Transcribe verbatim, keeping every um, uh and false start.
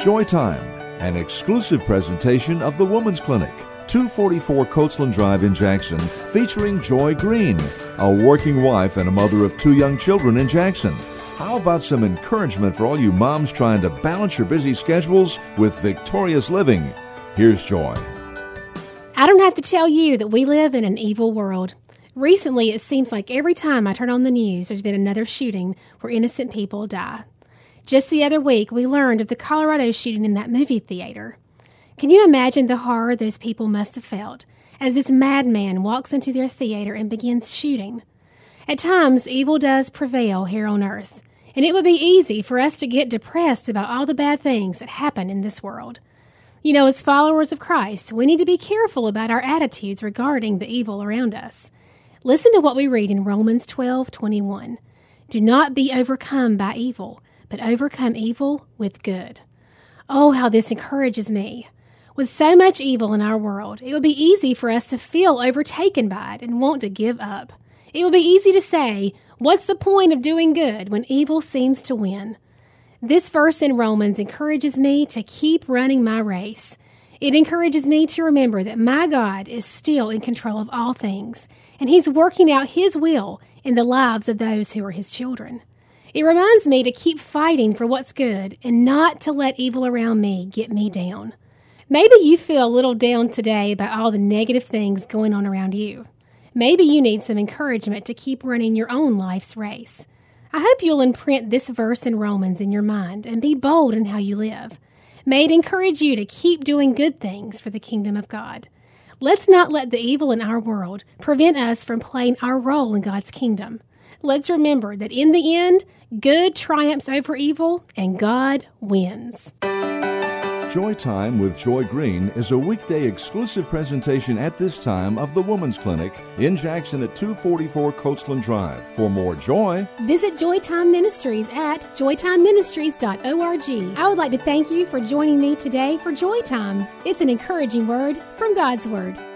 Joy Time, an exclusive presentation of the Women's Clinic, two forty-four Coachland Drive in Jackson, featuring Joy Green, a working wife and a mother of two young children in Jackson. How about some encouragement for all you moms trying to balance your busy schedules with victorious living? Here's Joy. I don't have to tell you that we live in an evil world. Recently, it seems like every time I turn on the news, there's been another shooting where innocent people die. Just the other week, we learned of the Colorado shooting in that movie theater. Can you imagine the horror those people must have felt as this madman walks into their theater and begins shooting? At times, evil does prevail here on earth, and it would be easy for us to get depressed about all the bad things that happen in this world. You know, as followers of Christ, we need to be careful about our attitudes regarding the evil around us. Listen to what we read in Romans twelve twenty-one. Do not be overcome by evil, but overcome evil with good. Oh, how this encourages me. With so much evil in our world, it would be easy for us to feel overtaken by it and want to give up. It would be easy to say, what's the point of doing good when evil seems to win? This verse in Romans encourages me to keep running my race. It encourages me to remember that my God is still in control of all things, and He's working out His will in the lives of those who are His children. It reminds me to keep fighting for what's good and not to let evil around me get me down. Maybe you feel a little down today about all the negative things going on around you. Maybe you need some encouragement to keep running your own life's race. I hope you'll imprint this verse in Romans in your mind and be bold in how you live. May it encourage you to keep doing good things for the kingdom of God. Let's not let the evil in our world prevent us from playing our role in God's kingdom. Let's remember that in the end, good triumphs over evil and God wins. Joy Time with Joy Green is a weekday exclusive presentation at this time of the Women's Clinic in Jackson at two forty-four Coachland Drive. For more joy, visit Joy Time Ministries at joy time ministries dot org. I would like to thank you for joining me today for Joy Time. It's an encouraging word from God's Word.